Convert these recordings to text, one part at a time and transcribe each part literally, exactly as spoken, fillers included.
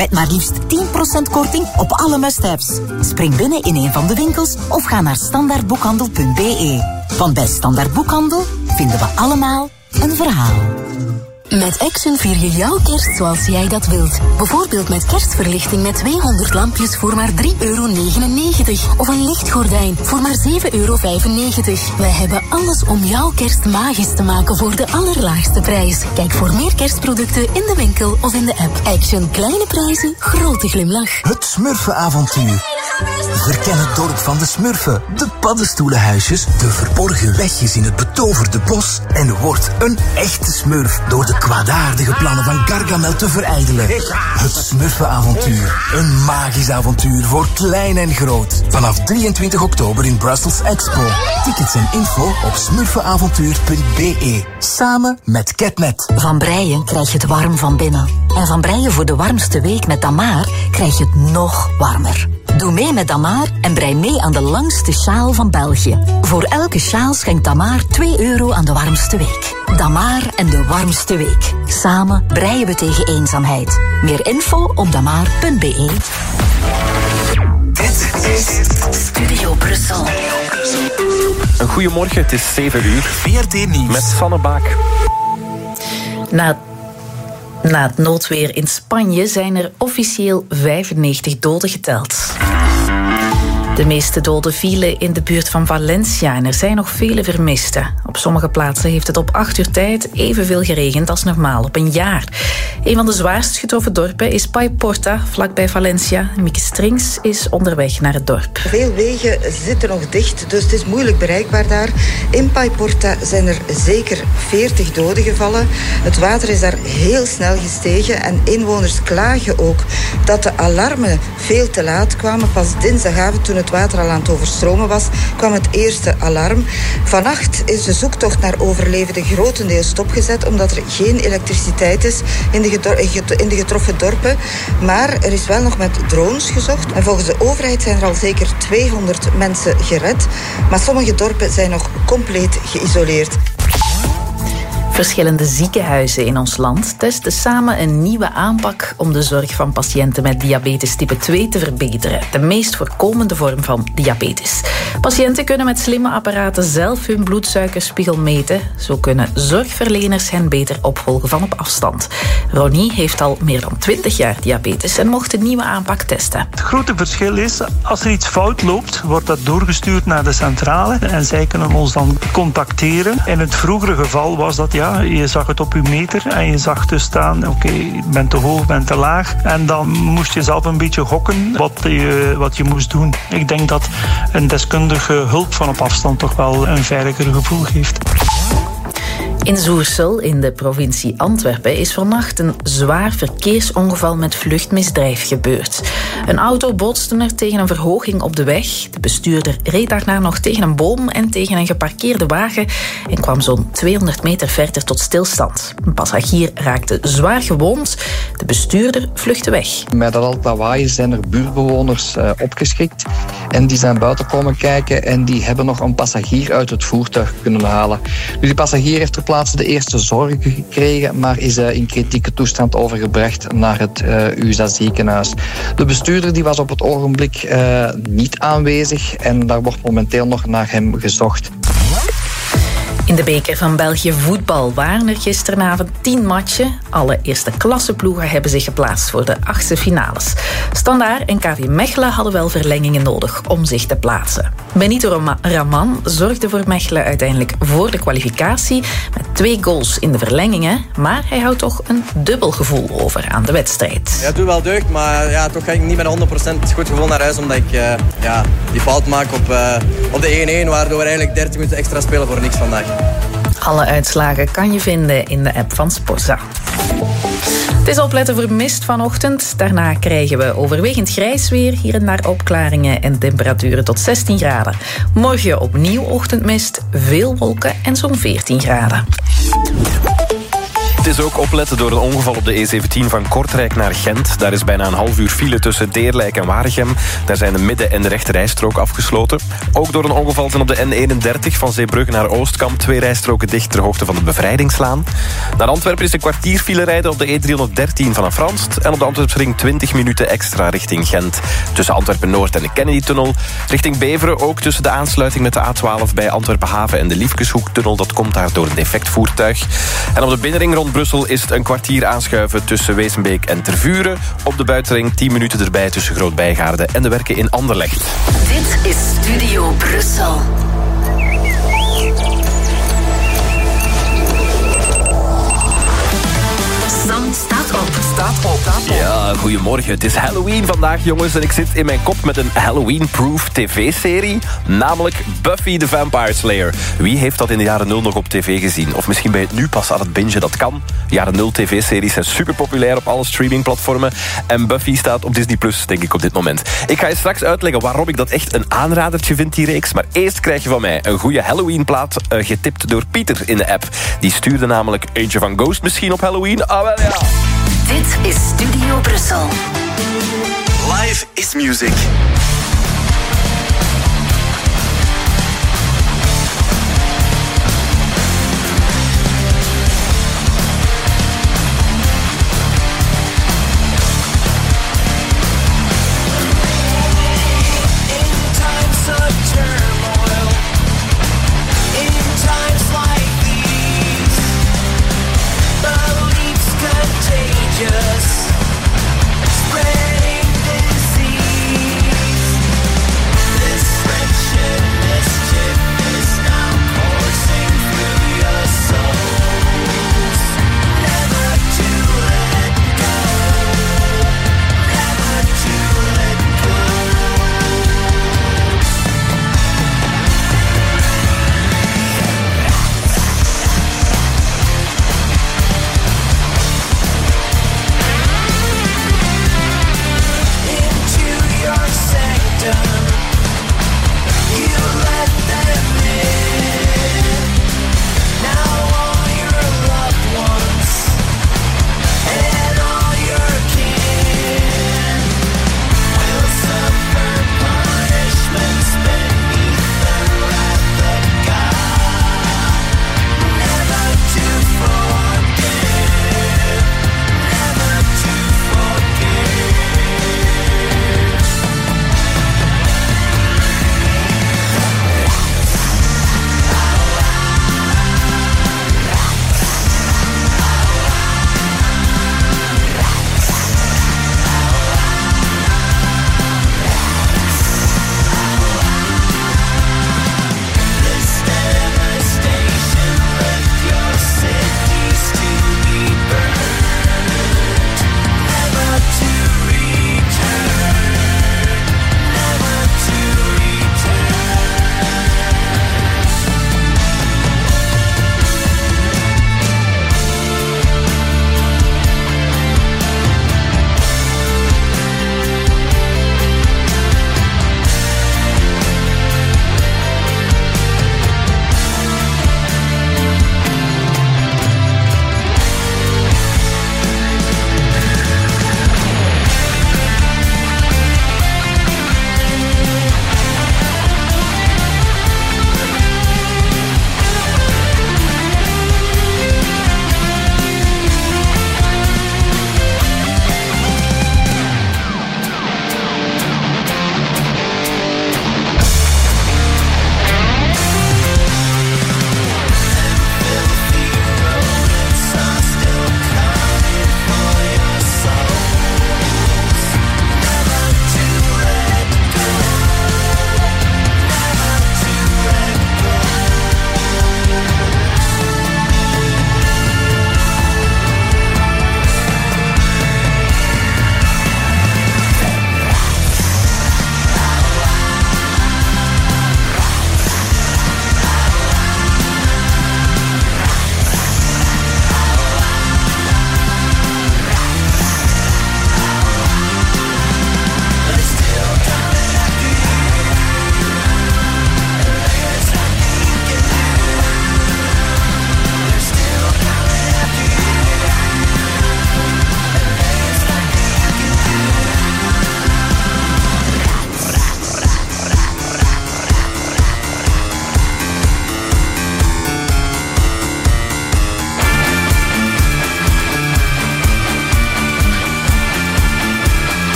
Met maar liefst tien procent korting op alle must-haves. Spring binnen in een van de winkels of ga naar standaard boekhandel punt b e. Want bij Standaard Boekhandel vinden we allemaal een verhaal. Met Action vier je jouw kerst zoals jij dat wilt. Bijvoorbeeld met kerstverlichting met tweehonderd lampjes voor maar drie euro negenennegentig. Of een lichtgordijn voor maar zeven euro vijfennegentig. Wij hebben alles om jouw kerst magisch te maken voor de allerlaagste prijs. Kijk voor meer kerstproducten in de winkel of in de app. Action, kleine prijzen, grote glimlach. Het Smurfenavontuur. Verken het dorp van de Smurfen, de paddenstoelenhuisjes, de verborgen wegjes in het betoverde bos en word een echte Smurf door de kwaadaardige plannen van Gargamel te verijdelen. Het Smurfenavontuur. Een magisch avontuur voor klein en groot. Vanaf drieëntwintig oktober in Brussels Expo. Tickets en info op smurfenavontuur punt b e. Samen met Catnet. Van Breien krijg je het warm van binnen. En van Breien voor de warmste week met Damar krijg je het nog warmer. Doe mee met Damar en brei mee aan de langste sjaal van België. Voor elke sjaal schenkt Damar twee euro aan de warmste week. Damar en de warmste week. Samen breien we tegen eenzaamheid. Meer info op damar punt b e. Dit is Studio Brussel. Een goeiemorgen, het is zeven uur. V R T Nieuws. Met Sanne Baak. Na Na het noodweer in Spanje zijn er officieel vijfennegentig doden geteld. De meeste doden vielen in de buurt van Valencia en er zijn nog vele vermisten. Op sommige plaatsen heeft het op acht uur tijd evenveel geregend als normaal op een jaar. Een van de zwaarst getroffen dorpen is Paiporta, vlakbij Valencia. Mieke Strings is onderweg naar het dorp. Veel wegen zitten nog dicht, dus het is moeilijk bereikbaar daar. In Paiporta zijn er zeker veertig doden gevallen. Het water is daar heel snel gestegen en inwoners klagen ook dat de alarmen veel te laat kwamen. Pas dinsdagavond, toen het water al aan het overstromen was, kwam het eerste alarm. Vannacht is de zoektocht naar overlevenden grotendeels stopgezet, omdat er geen elektriciteit is in de, gedor- in de getroffen dorpen. Maar er is wel nog met drones gezocht. En volgens de overheid zijn er al zeker tweehonderd mensen gered. Maar sommige dorpen zijn nog compleet geïsoleerd. Verschillende ziekenhuizen in ons land testen samen een nieuwe aanpak om de zorg van patiënten met diabetes type twee te verbeteren. De meest voorkomende vorm van diabetes. Patiënten kunnen met slimme apparaten zelf hun bloedsuikerspiegel meten. Zo kunnen zorgverleners hen beter opvolgen van op afstand. Ronnie heeft al meer dan twintig jaar diabetes en mocht de nieuwe aanpak testen. Het grote verschil is, als er iets fout loopt, wordt dat doorgestuurd naar de centrale en zij kunnen ons dan contacteren. In het vroegere geval was dat, ja, je zag het op je meter en je zag dus staan, oké, okay, je bent te hoog, je bent te laag. En dan moest je zelf een beetje gokken wat je, wat je moest doen. Ik denk dat een deskundige hulp van op afstand toch wel een veiliger gevoel geeft. In Zoersel, in de provincie Antwerpen, is vannacht een zwaar verkeersongeval met vluchtmisdrijf gebeurd. Een auto botste er tegen een verhoging op de weg. De bestuurder reed daarna nog tegen een boom en tegen een geparkeerde wagen en kwam zo'n tweehonderd meter verder tot stilstand. Een passagier raakte zwaar gewond. De bestuurder vluchtte weg. Met dat al lawaai zijn er buurtbewoners uh, opgeschrikt en die zijn buiten komen kijken en die hebben nog een passagier uit het voertuig kunnen halen. Dus die passagier heeft ter plaatse de eerste zorgen gekregen, maar is uh, in kritieke toestand overgebracht naar het uh, U S A ziekenhuis. De bestuurder die was op het ogenblik uh, niet aanwezig en daar wordt momenteel nog naar hem gezocht. In de beker van België voetbal waren er gisteravond tien matchen. Alle eerste klasseploegen hebben zich geplaatst voor de achtste finales. Standaard en K V Mechelen hadden wel verlengingen nodig om zich te plaatsen. Benito Raman zorgde voor Mechelen uiteindelijk voor de kwalificatie met twee goals in de verlengingen, maar hij houdt toch een dubbel gevoel over aan de wedstrijd. Ja, het doet wel deugd, maar ja, toch ga ik niet met een honderd procent goed gevoel naar huis, omdat ik uh, ja, die fout maak op, uh, op de één-één, waardoor we eigenlijk dertig minuten extra spelen voor niks vandaag. Alle uitslagen kan je vinden in de app van Sporza. Het is opletten voor mist vanochtend. Daarna krijgen we overwegend grijs weer, hier en daar opklaringen en temperaturen tot zestien graden. Morgen opnieuw ochtendmist, veel wolken en zo'n veertien graden. Het is ook opletten door een ongeval op de E zeventien van Kortrijk naar Gent. Daar is bijna een half uur file tussen Deerlijk en Waregem. Daar zijn de midden- en de rechte rijstrook afgesloten. Ook door een ongeval zijn op de N eenendertig van Zeebrugge naar Oostkamp twee rijstroken dicht ter hoogte van de Bevrijdingslaan. Naar Antwerpen is een kwartier file rijden op de E driehonderddertien vanaf Franst. En op de Antwerpsring twintig minuten extra richting Gent. Tussen Antwerpen-Noord en de Kennedy-tunnel. Richting Beveren ook tussen de aansluiting met de A twaalf bij Antwerpen-Haven en de Liefkeshoek-tunnel. Dat komt daar door een defect voertuig. En op de binnenring rond Brussel is het een kwartier aanschuiven tussen Wezenbeek en Tervuren. Op de buitenring tien minuten erbij tussen Groot-Bijgaarde en de werken in Anderlecht. Dit is Studio Brussel. Sam staat op. Staat op. Ja, goedemorgen. Het is Halloween vandaag, jongens. En ik zit in mijn kop met een Halloween-proof tv-serie. Namelijk Buffy the Vampire Slayer. Wie heeft dat in de jaren nul nog op tv gezien? Of misschien ben je het nu pas aan het bingen, dat kan. Jaren nul tv-series zijn super populair op alle streamingplatformen. En Buffy staat op Disney Plus, denk ik, op dit moment. Ik ga je straks uitleggen waarom ik dat echt een aanradertje vind, die reeks. Maar eerst krijg je van mij een goede Halloween-plaat, uh, getipt door Pieter in de app. Die stuurde namelijk eentje van Ghost misschien op Halloween. Ah, wel ja. Dit is Studio Brussel. Live is music. Spreading disease.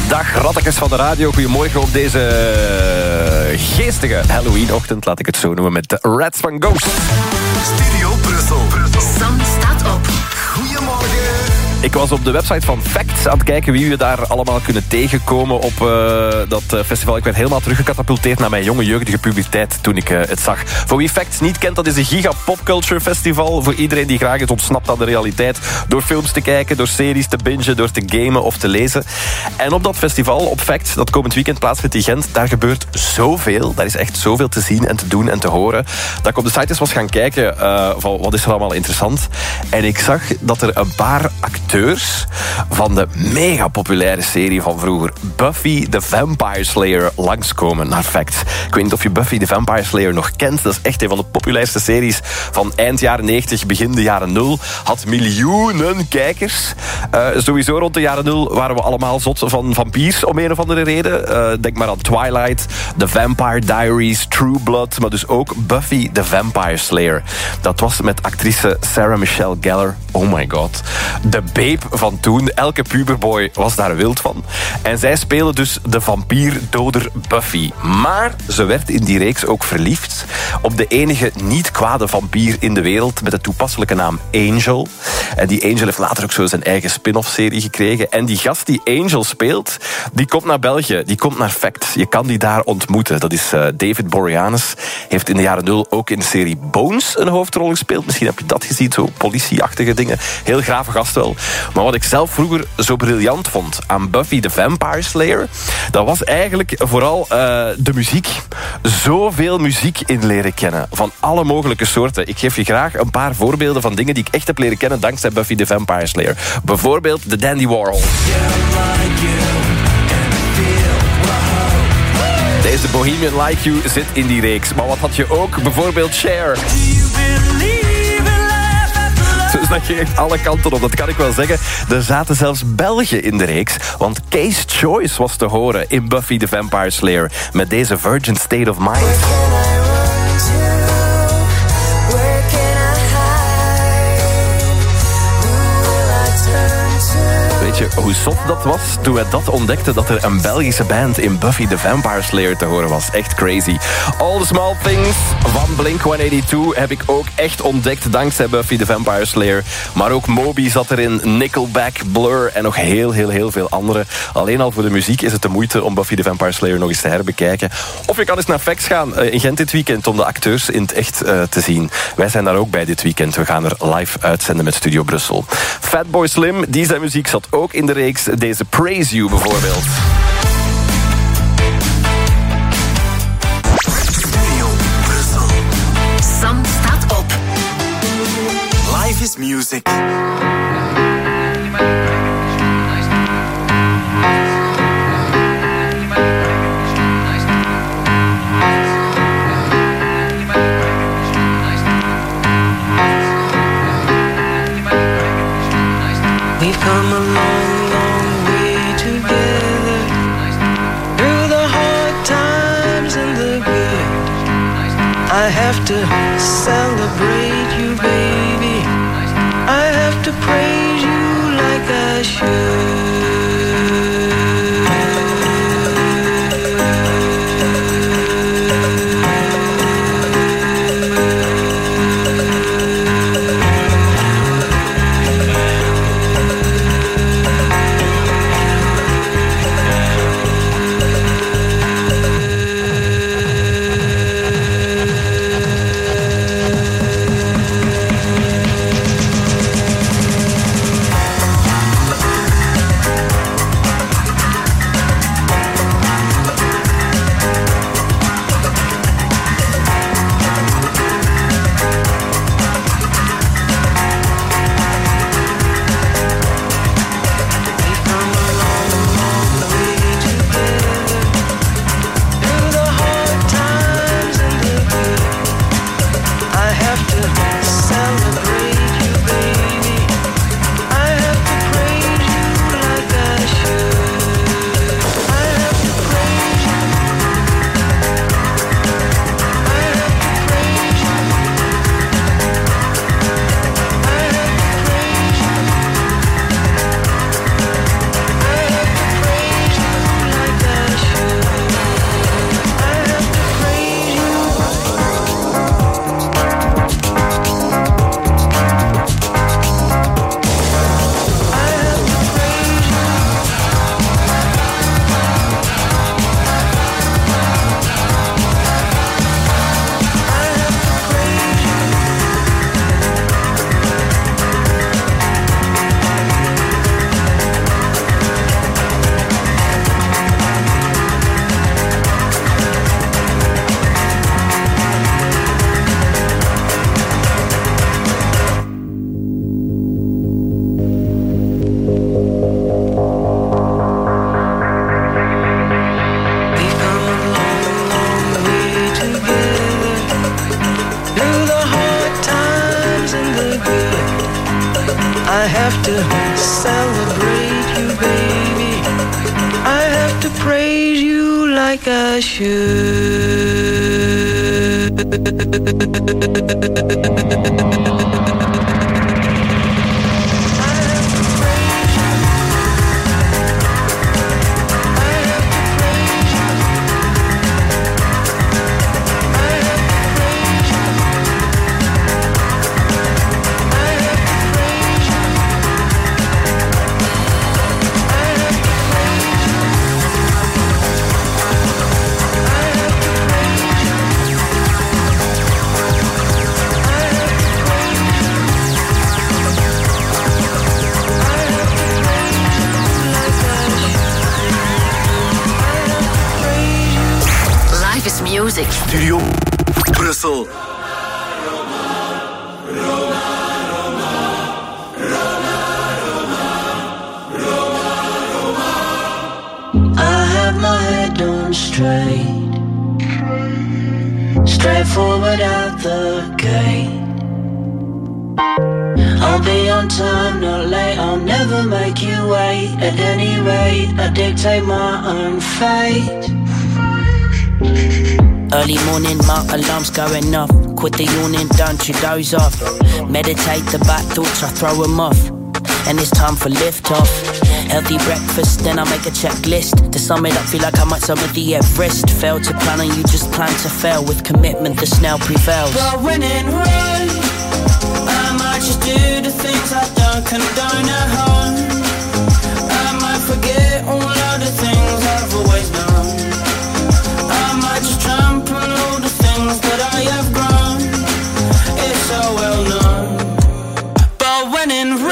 Dag, rattekes van de radio. Goedemorgen op deze geestige Halloween-ochtend, laat ik het zo noemen, met de Rats van Ghost. Studio Brussel. Sam staat op. Goedemorgen. Ik was op de website van Facts aan het kijken wie we daar allemaal kunnen tegenkomen op uh, dat uh, festival. Ik werd helemaal teruggecatapulteerd naar mijn jonge jeugdige puberteit toen ik uh, het zag. Voor wie Facts niet kent, dat is een giga popculture festival. Voor iedereen die graag is ontsnapt aan de realiteit. Door films te kijken, door series te bingen, door te gamen of te lezen. En op dat festival, op Facts, dat komend weekend plaatsvindt in Gent, daar gebeurt zoveel. Daar is echt zoveel te zien en te doen en te horen. Dat ik op de site eens was gaan kijken uh, van wat is er allemaal interessant. En ik zag dat er een paar acteurs van de mega populaire serie van vroeger, Buffy the Vampire Slayer, langskomen naar Facts. Ik weet niet of je Buffy the Vampire Slayer nog kent. Dat is echt een van de populairste series van eind jaren negentig, begin de jaren nul. Had miljoenen kijkers. Uh, sowieso rond de jaren nul waren we allemaal zot van vampiers om een of andere reden. Uh, denk maar aan Twilight, The Vampire Diaries, True Blood, maar dus ook Buffy the Vampire Slayer. Dat was met actrice Sarah Michelle Gellar. Oh my god. De babe van toen. Elke puberboy was daar wild van. En zij spelen dus de vampierdoder Buffy. Maar ze werd in die reeks ook verliefd op de enige niet kwade vampier in de wereld met de toepasselijke naam Angel. En die Angel heeft later ook zo zijn eigen spin-off-serie gekregen. En die gast die Angel speelt, die komt naar België. Die komt naar Facts. Je kan die daar ontmoeten. Dat is uh, David Boreanaz. Heeft in de jaren nul ook in de serie Bones een hoofdrol gespeeld. Misschien heb je dat gezien, zo politieachtige dingen. Heel grave gast wel. Maar wat ik zelf vroeger zo briljant vond aan Buffy the Vampire Slayer, dat was eigenlijk vooral uh, de muziek. Zoveel muziek in leren kennen. Van alle mogelijke soorten. Ik geef je graag een paar voorbeelden van dingen die ik echt heb leren kennen dankzij Buffy the Vampire Slayer. Bijvoorbeeld de Dandy Warhol. Deze Bohemian Like You zit in die reeks. Maar wat had je ook? Bijvoorbeeld Cher. Dus dat ging echt alle kanten op, dat kan ik wel zeggen. Er zaten zelfs Belgen in de reeks, want Case Choice was te horen in Buffy the Vampire Slayer met deze Virgin State of Mind. Weet je hoe zot dat was toen we dat ontdekten, dat er een Belgische band in Buffy the Vampire Slayer te horen was? Echt crazy. All the Small Things van Blink honderdtweeënnegentig heb ik ook echt ontdekt dankzij Buffy the Vampire Slayer. Maar ook Moby zat erin, Nickelback, Blur en nog heel, heel, heel veel andere. Alleen al voor de muziek is het de moeite om Buffy the Vampire Slayer nog eens te herbekijken. Of je kan eens naar Facts gaan uh, in Gent dit weekend om de acteurs in het echt uh, te zien. Wij zijn daar ook bij dit weekend. We gaan er live uitzenden met Studio Brussel. Fatboy Slim, die zijn muziek zat ook in de reeks. Deze Praise You bijvoorbeeld. Studio Brussel. Sam staat op. Life is music. We've come a long, long way together, through the hard times and the good. I have to celebrate you, baby. I have to praise you like I should. have to praise you like I should. Music. Studio Brussel. I have my head on straight, straight forward out the gate. I'll be on time, not late. I'll never make you wait. At any rate, I dictate my own fate. Early morning, my alarm's going off. Quit the yawning, don't you doze off. Meditate the bad thoughts, I throw them off. And it's time for lift off. Healthy breakfast, then I make a checklist. To sum it up, feel like I might summit the Everest. Fail to plan and you just plan to fail. With commitment, the snail prevails. But when in Rome, I might just do the things I don't condone at home. I might forget all of the things I've always done. I might just trample all the things that I have grown. It's so well known. But when in Rome,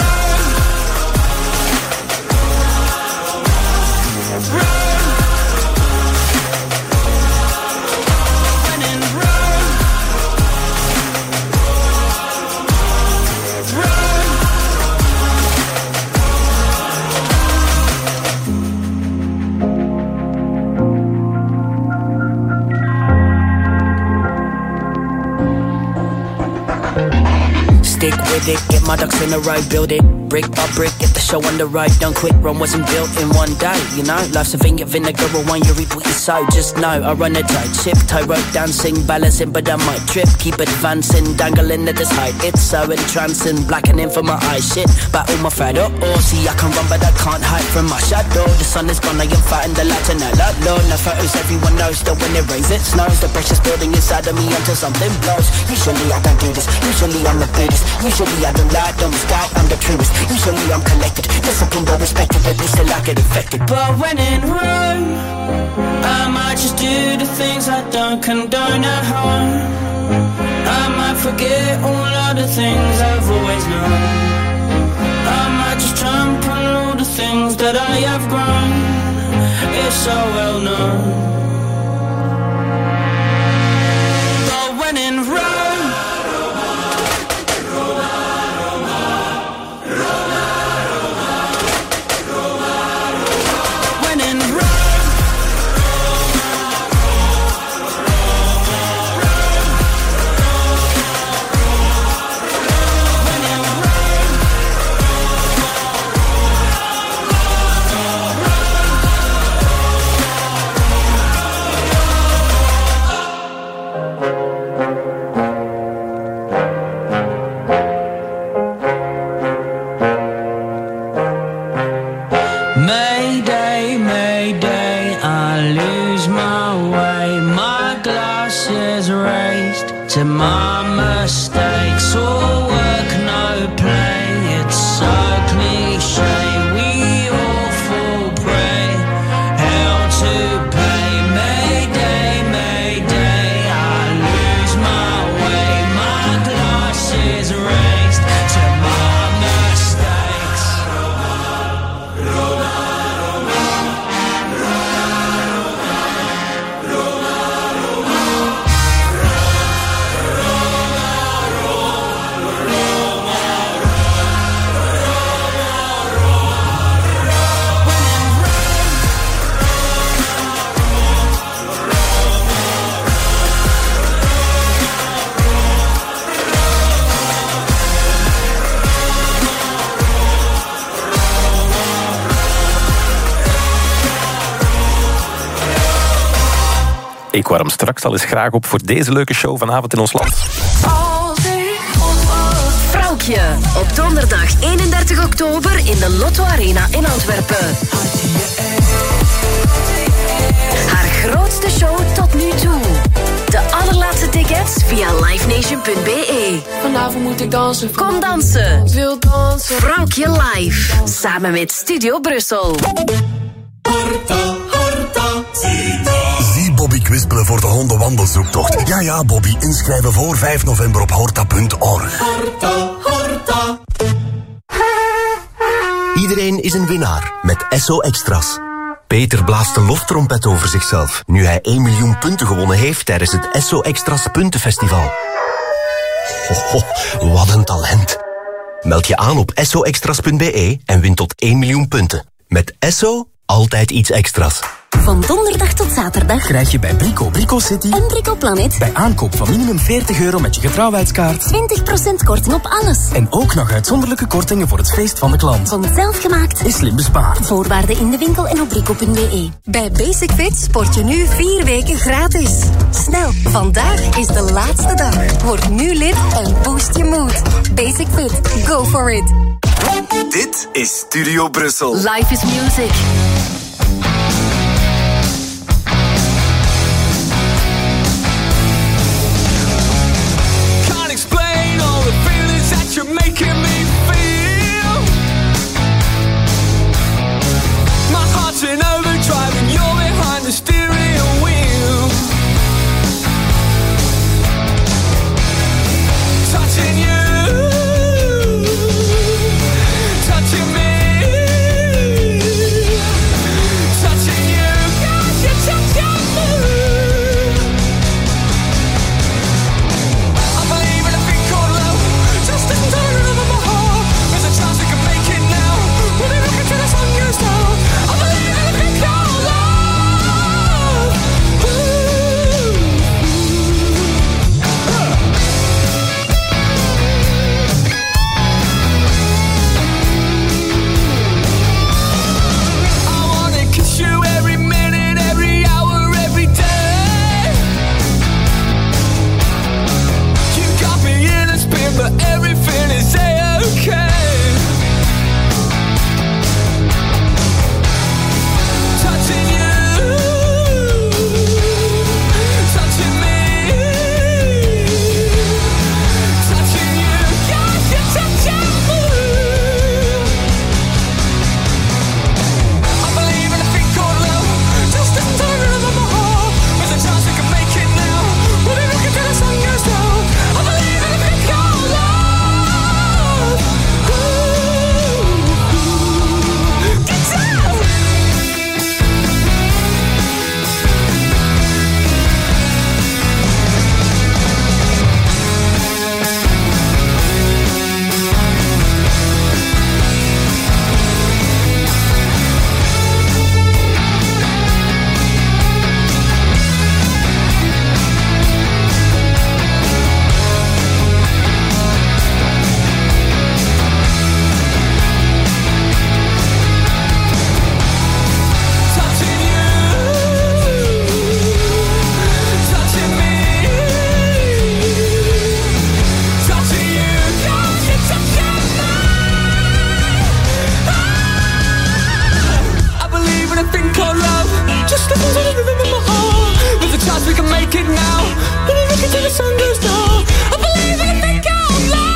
stick with it, get my ducks in a row, build it brick by brick, get the show on the road. Don't quit, Rome wasn't built in one day, you know. Life's a vineyard, vinegar, or wine, you reap what you sow. Just know I run a tight ship, tie rope dancing, balancing, but I might trip. Keep advancing, dangling at this height. It's so entrancing, blackening for my eyes. Shit, battle my fat oh, oh. See, I can run, but I can't hide from my shadow. The sun is gone, I am fighting the light and I love low. No photos, everyone knows that when it rains, it snows. The pressure's building inside of me until something blows. Usually I don't do this, usually I'm the Buddhist. Usually I don't lie, don't scout, I'm the truest. Usually I'm collected, disciplined or respected, but still I get affected. but when in Rome, I might just do the things I don't condone at home. I might forget all of the things I've always known. I might just trample all the things that I have grown. It's so well known. But when in Rome, Mayday, Mayday, I lose my way. My glass is raised to my mistakes. All work, no play, it's so cliche. We all fall prey, hell to pay. Mayday, Mayday, I lose my way. My glass is raised to my mistakes. Ik warm straks al eens graag op voor deze leuke show vanavond in ons land. Vrouwtje, op donderdag eenendertig oktober in de Lotto Arena in Antwerpen. Haar grootste show tot nu toe. De allerlaatste tickets via livenation punt b e. Vanavond moet ik dansen. Kom dansen. Ik wil dansen. Vrouwtje live. Samen met Studio Brussel. Horta, horta, zie Bobby kwispelen voor de hondenwandelzoektocht. Ja, ja, Bobby, inschrijven voor vijf november op horta punt org. Horta, horta. Iedereen is een winnaar met Esso Extras. Peter blaast een loftrompet over zichzelf, nu hij één miljoen punten gewonnen heeft tijdens het Esso Extras Puntenfestival. Ho, ho, wat een talent. Meld je aan op esso extras punt b e en win tot één miljoen punten. Met Esso altijd iets extra's. Van donderdag tot zaterdag krijg je bij Brico Brico City en Brico Planet bij aankoop van minimum veertig euro met je getrouwheidskaart twintig procent korting op alles. En ook nog uitzonderlijke kortingen voor het feest van de klant. Van zelfgemaakt is slim bespaard. Voorwaarden in de winkel en op brico punt b e. Bij Basic Fit sport je nu vier weken gratis. Snel, vandaag is de laatste dag. Word nu lid en boost je mood. Basic Fit, go for it. Dit is Studio Brussel. Life is music. You're making me feel. My heart's in overdrive and you're behind the steering wheel. Touching you, touching me, touching you, cause you're touching me. I believe in a thing called love. Just listen to the rhythm of my heart. There's a chance we can make it now. We'll be looking till the sun goes down. I believe in a thing called love. Ooh. I wanna kiss you every minute, every hour, every day. You got me in a spin, but everything is a-okay. Touching you, touching me, touching you, yes, you're touching me. I believe in a thing called love. Just listen to the rhythm of my heart. There's a chance we can make it now. We'll be looking till the sun goes down. I believe in a thing called love. Ooh. Get down. Touching you, touching me, touching you, yes, you're touching me. I believe in a thing called love. Just listen to the rhythm of my heart. There's a chance we can make it now. When we look until the sun goes down. I believe in a thing called love.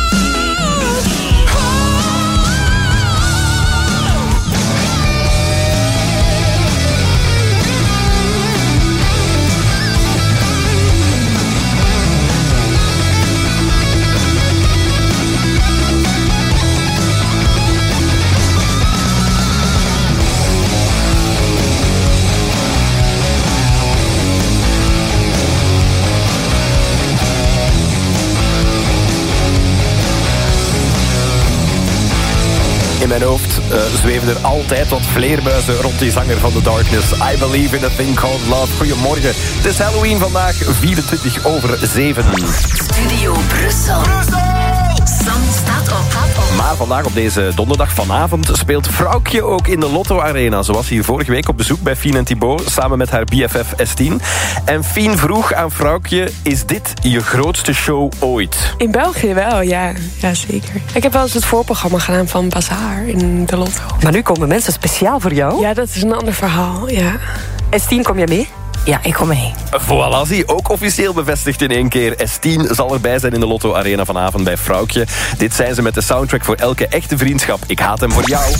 In mijn hoofd uh, zweven er altijd wat vleermuizen rond die zanger van The Darkness. I believe in a thing called love. Goedemorgen. Het is Halloween vandaag, vierentwintig over zeven. Studio Brussel. Brussel! Sam staat op. Maar vandaag op deze donderdag vanavond speelt Vrouwtje ook in de Lotto Arena. Ze was hier vorige week op bezoek bij Fien en Thibaut samen met haar B F F S tien. En Fien vroeg aan Vrouwtje, is dit je grootste show ooit? In België wel, ja. Ja, zeker. Ik heb wel eens het voorprogramma gedaan van Bazaar in de Lotto. Maar nu komen mensen speciaal voor jou? Ja, dat is een ander verhaal, ja. S tien, kom jij mee? Ja, ik kom mee. Voilà, zie, ook officieel bevestigd in één keer. S tien zal erbij zijn in de Lotto Arena vanavond bij Vrouwtje. Dit zijn ze met de soundtrack voor elke echte vriendschap. Ik haat hem voor jou.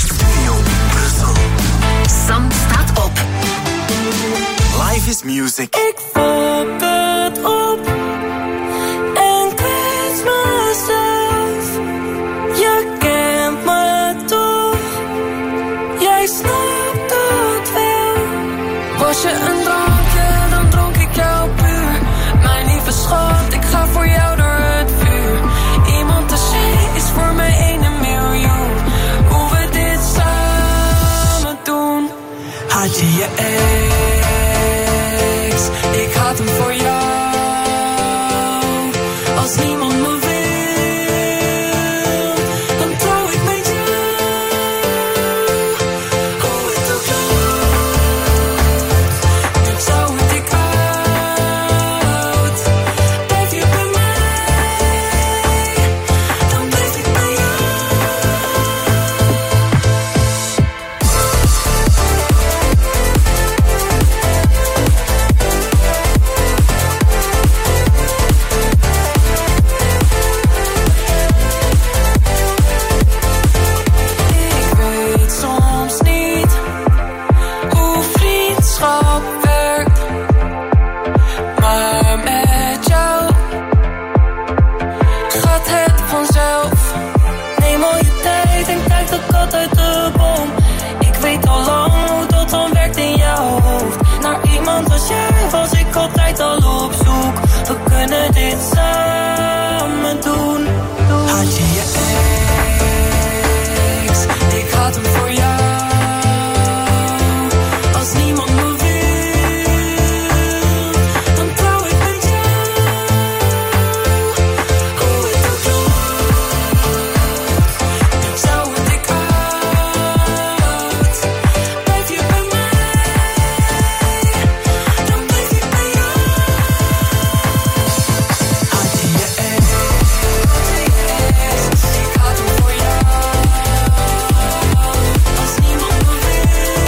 Sam staat op. Life is music. Ik fok het op en kwets mezelf. Je kent me toch, jij snapt het wel. Was je een drankje, dan dronk ik jou puur. Mijn lieve schat, ik ga voor jou door het vuur. Iemand te zee is voor mij één in miljoen. Hoe we dit samen doen. Had je je ex, ik had hem voor jou. Als niemand me wil, dan trouw ik met jou. Hoe het ook loopt, dan zou het ik uit. Blijf je bij mij, dan blijf ik bij jou. Ik weet soms niet hoe vriendschap werkt, maar met jou gaat het vanzelf. Neem al je tijd en kijk de kat uit de boom. Ik weet al lang hoe dat dan werkt in jouw hoofd. Naar iemand als jij was ik altijd al op zoek. We kunnen dit samen doen. Had je je ex, ik had hem voor jou. Als niemand me wil, dan trouw ik met jou. Hoe het ook loopt, dan zou het ik uit. Blijf je bij mij, dan blijf ik bij jou. Had je je ex, ik had hem voor jou. Als niemand me wil,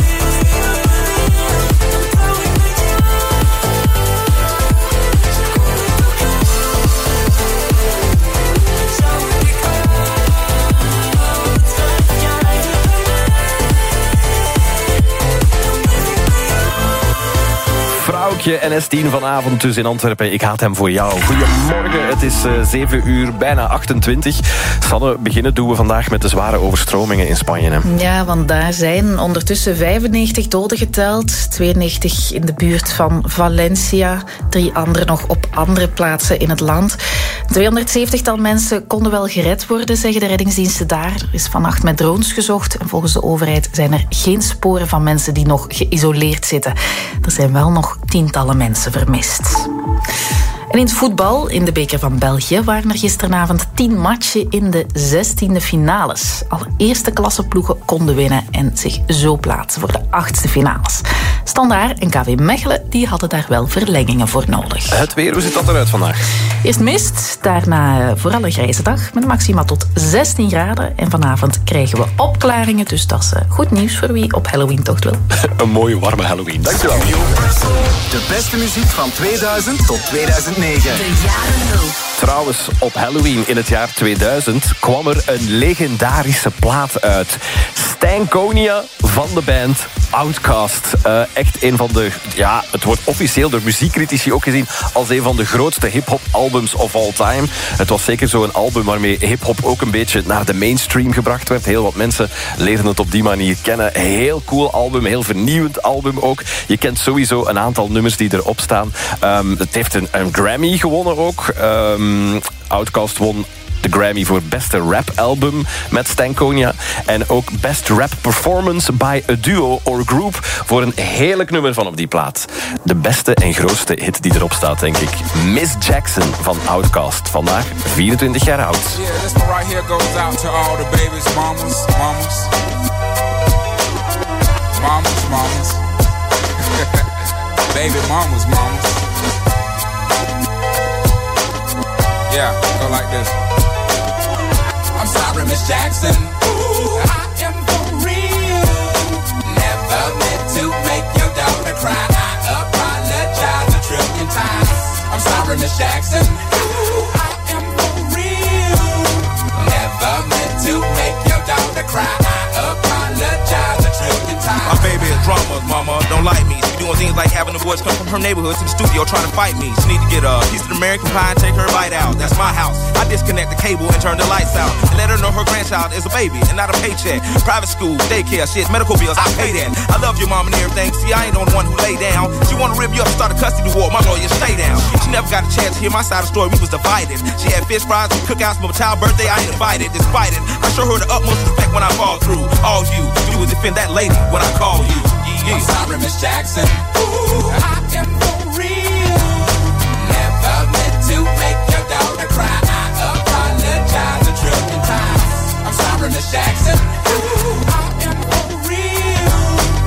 dan trouw ik met jou. Hoe het ook loopt, zou het ik uit. Ja, blijf je bij mij, dan blijf ik bij jou. Vrouwtje en S tien vanavond dus in Antwerpen. Ik haat hem voor jou. Goedemorgen, het is uh, zeven uur, bijna achtentwintig. Sanne, beginnen doen we vandaag met de zware overstromingen in Spanje. Hè? Ja, want daar zijn ondertussen vijfennegentig doden geteld. tweeënnegentig in de buurt van Valencia. Drie anderen nog op andere plaatsen in het land. tweehonderdzeventigtal mensen konden wel gered worden, zeggen de reddingsdiensten daar. Er is vannacht met drones gezocht. En volgens de overheid zijn er geen sporen van mensen die nog geïsoleerd zitten. Er zijn wel nog tientallen mensen vermist. En in het voetbal, in de beker van België, waren er gisteravond tien matchen in de zestiende finales. Alle eerste klasse ploegen konden winnen en zich zo plaatsen voor de achtste finales. Standaard en K V Mechelen die hadden daar wel verlengingen voor nodig. Het weer, hoe ziet dat eruit vandaag? Eerst mist, daarna vooral een grijze dag met een maxima tot zestien graden. En vanavond krijgen we opklaringen, dus dat is goed nieuws voor wie op Halloween-tocht wil. Een mooie warme Halloween, dankjewel. De beste muziek van tweeduizend tot tweeduizend negen. De jaren nul. Trouwens, op Halloween in het jaar tweeduizend kwam er een legendarische plaat uit. Stankonia van de band Outkast. Uh, echt een van de... Ja, het wordt officieel door muziekcritici ook gezien als een van de grootste hip-hop albums of all time. Het was zeker zo'n album waarmee hip-hop ook een beetje naar de mainstream gebracht werd. Heel wat mensen leerden het op die manier kennen. Heel cool album, heel vernieuwend album ook. Je kent sowieso een aantal nummers die erop staan. Um, het heeft een, een Grammy gewonnen ook. Um, Outkast won De Grammy voor beste rap-album met Stankonia. En ook Best Rap Performance by a Duo or Group voor een heerlijk nummer van op die plaat. De beste en grootste hit die erop staat, denk ik. Miss Jackson van Outkast. Vandaag vierentwintig jaar oud. Yeah, this one right here goes out to all the babies, mamas, mamas. Mamas, mamas. Baby mamas, mamas. Yeah, go like this. I'm sorry, Miss Jackson. Ooh, I am for real. Never meant to make your daughter cry. I apologize a trillion times. I'm sorry, Miss Jackson. Ooh, I am for real. Never meant to make your daughter cry. I apologize a trillion times. My baby is drama, mama, don't like me. She doing things like having the boys come from her neighborhood to the studio trying to fight me. She need to get a piece of American pie and take her bite out. That's my house. I disconnect the cable and turn the lights out. And let her know her grandchild is a baby and not a paycheck. Private school, daycare, shit, medical bills, I pay that. I love your mom and everything. See, I ain't the only one who lay down. She wanna rip you up, start a custody war. My lawyer, stay down. She never got a chance to hear my side of the story. We was divided. She had fish fries and cookouts for my child's birthday. I ain't invited, despite it. I show her the utmost respect when I fall through. All you, you would defend that lady when I call you. Yeah. I'm sorry, Miss Jackson. Ooh, I am for real. Never meant to make your daughter cry. I apologize a trillion times. I'm sorry, Miss Jackson. Ooh, I am for real.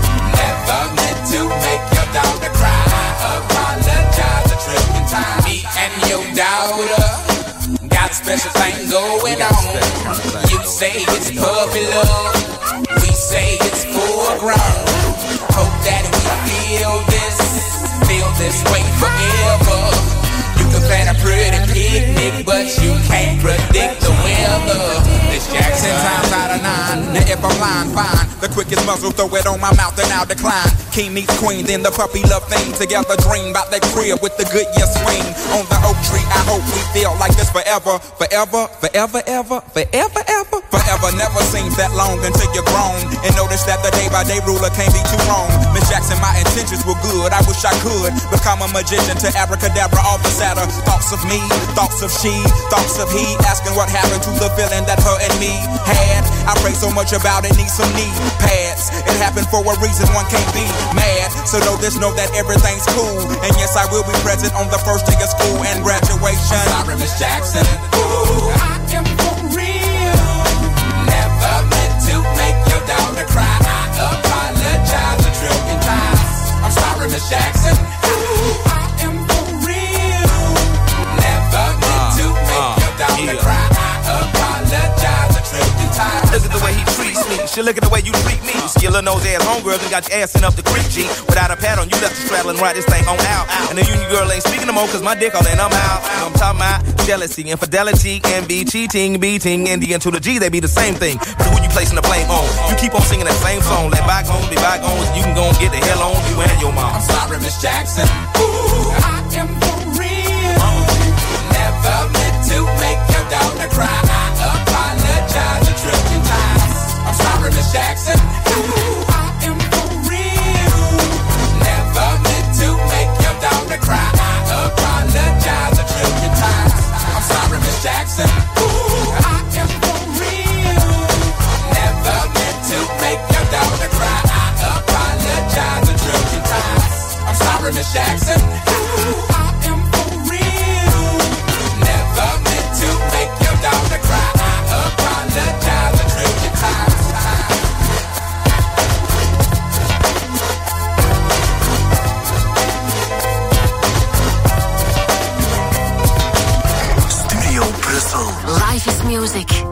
Never meant to make your daughter cry. I apologize a trillion times. Me and your daughter got a special thing going on. You say it's puppy love. We say it's full grown. Hope that we feel this, feel this way forever. You can plan a pretty picnic, but you can't predict the weather. Miss Jackson, times out of nine. Now if I'm lying, fine. The quickest muzzle, throw it on my mouth and I'll decline. King meets queen, then the puppy love thing. Together dream about that crib with the good year swing. On the oak tree, I hope we feel like this forever. Forever, forever, ever, forever, ever. Forever never seems that long until you're grown. And notice that the day by day ruler can't be too wrong. Miss Jackson, my intentions were good. I wish I could become a magician to abracadabra all the sadder. Thoughts of me, thoughts of she, thoughts of he. Asking what happened to the feeling that her and me had. I pray so much about it, need some knee pads. It happened for a reason, one can't be mad. So know this, know that everything's cool. And yes, I will be present on the first day of school and graduation. I'm sorry, Miss Jackson. Ooh, I am for real. Never meant to make your daughter cry. I apologize a trillion times. I'm sorry, Miss Jackson. Ooh, I am for real. Never meant to make your daughter cry. I apologize a trillion times. Look at the way he treats me. Shit, look at the way you treat me. You skillin' nose ass homegirls and got your ass sent up the creek, G. Without a pad on, you left the straddle and ride this thing on out. And the union girl ain't speaking no more cause my dick all in, I'm out. I'm talking about jealousy, infidelity, envy, cheating, beating, and the N to the G, they be the same thing. But who you placing the blame on? You keep on singing that same song. Let bygones be bygones. You can go and get the hell on you and your mom. I'm sorry, Miss Jackson. Ooh, I am for real. Never meant to make your daughter cry. I apologize a trillion times. I'm sorry, Miss Jackson. Ooh, I am for real. Never meant to make your daughter cry. I apologize a trillion times. I'm sorry, Miss Jackson. Ooh, I am for real. Never meant to make your daughter cry. I apologize a trillion times. I'm sorry, Miss Jackson. Ooh, I am for real. Never meant to make your daughter cry. I apologize a trillion times. Studio Brussel. Life is music.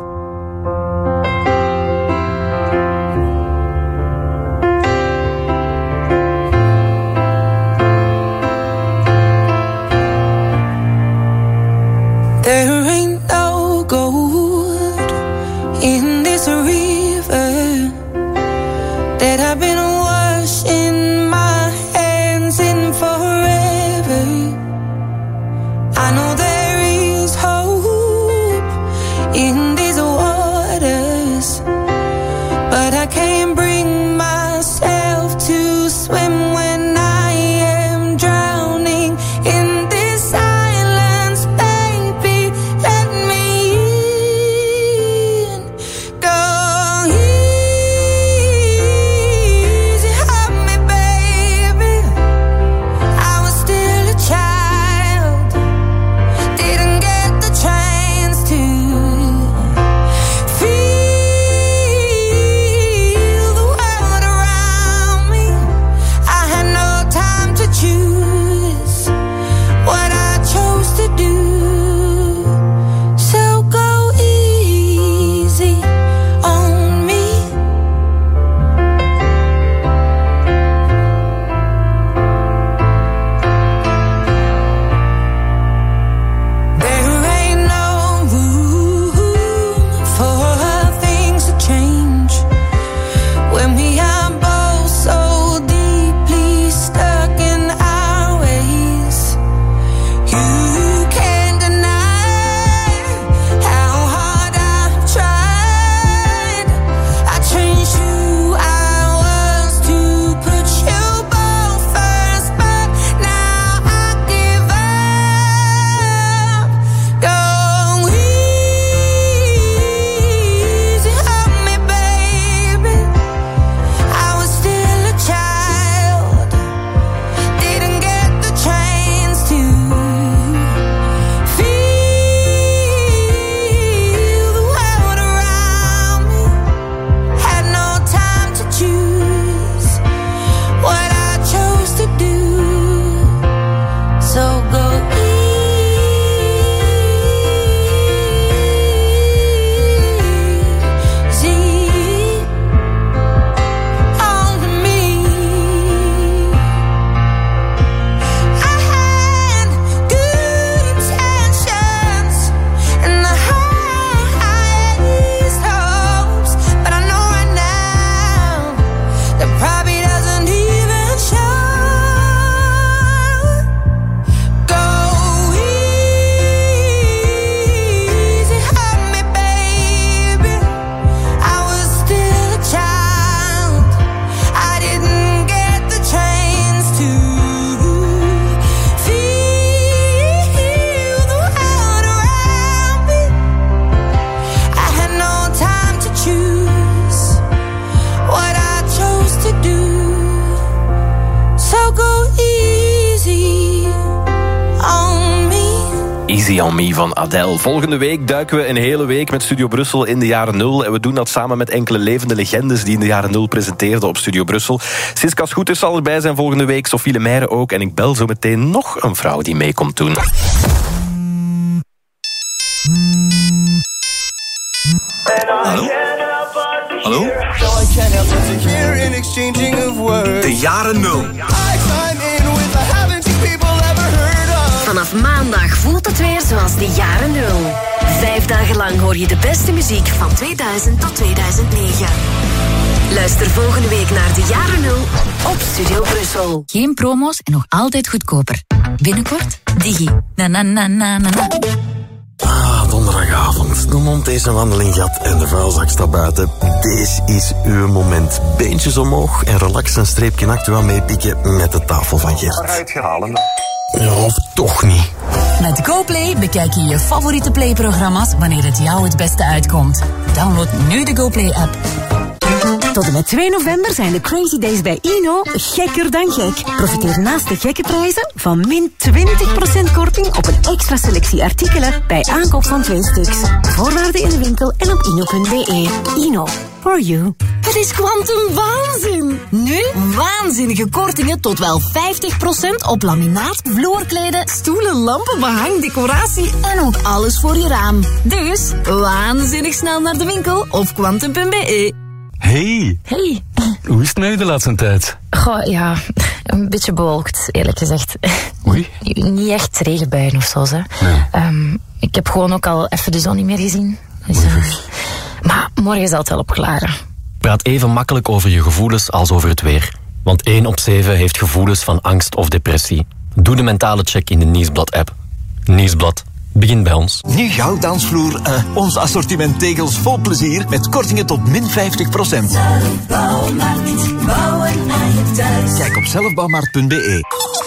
Easy on Me van Adele. Volgende week duiken we een hele week met Studio Brussel in de jaren nul. En we doen dat samen met enkele levende legendes die in de jaren nul presenteerden op Studio Brussel. Siska Scooters zal erbij zijn volgende week, Sophie Lemaire ook. En ik bel zo meteen nog een vrouw die mee komt doen. Hallo? Hallo? De jaren nul. Vanaf maandag voelt het weer zoals de jaren nul. Vijf dagen lang hoor je de beste muziek van tweeduizend tot tweeduizend negen. Luister volgende week naar de jaren nul op Studio Brussel. Geen promo's en nog altijd goedkoper. Binnenkort Digi. Na na na na na na. Ah, donderdagavond. De mond is een wandeling gat en de vuilzak staat buiten. Deze is uw moment. Beentjes omhoog en relax een streepje actua meepikken met de tafel van Gert. Uitgehalen. Ja, of toch niet. Met GoPlay bekijk je je favoriete playprogramma's wanneer het jou het beste uitkomt. Download nu de GoPlay-app. Tot en met twee november zijn de Crazy Days bij Ino gekker dan gek. Profiteer naast de gekke prijzen van min twintig procent korting op een extra selectie artikelen bij aankoop van twee stuks. Voorwaarden in de winkel en op ino punt be. Ino, for you. Het is kwantum waanzin. Nu waanzinnige kortingen tot wel vijftig procent op laminaat, vloerkleden, stoelen, lampen, behang, decoratie en ook alles voor je raam. Dus waanzinnig snel naar de winkel of kwantum punt be. Hey. Hey. Hoe is het met u de laatste tijd? Goh, ja, een beetje bewolkt, eerlijk gezegd. Oei? Niet echt regenbuien of zo, hè. Nee. Um, ik heb gewoon ook al even de zon niet meer gezien. Dus, uh, maar morgen zal het wel opklaren. Praat even makkelijk over je gevoelens als over het weer. Want één op zeven heeft gevoelens van angst of depressie. Doe de mentale check in de Nieuwsblad-app. Nieuwsblad. Begin bij ons. Nu jouw dansvloer, uh, ons assortiment tegels vol plezier met kortingen tot min vijftig procent. Zelfbouwmarkt, bouwen aan je thuis. Kijk op zelfbouwmarkt punt be.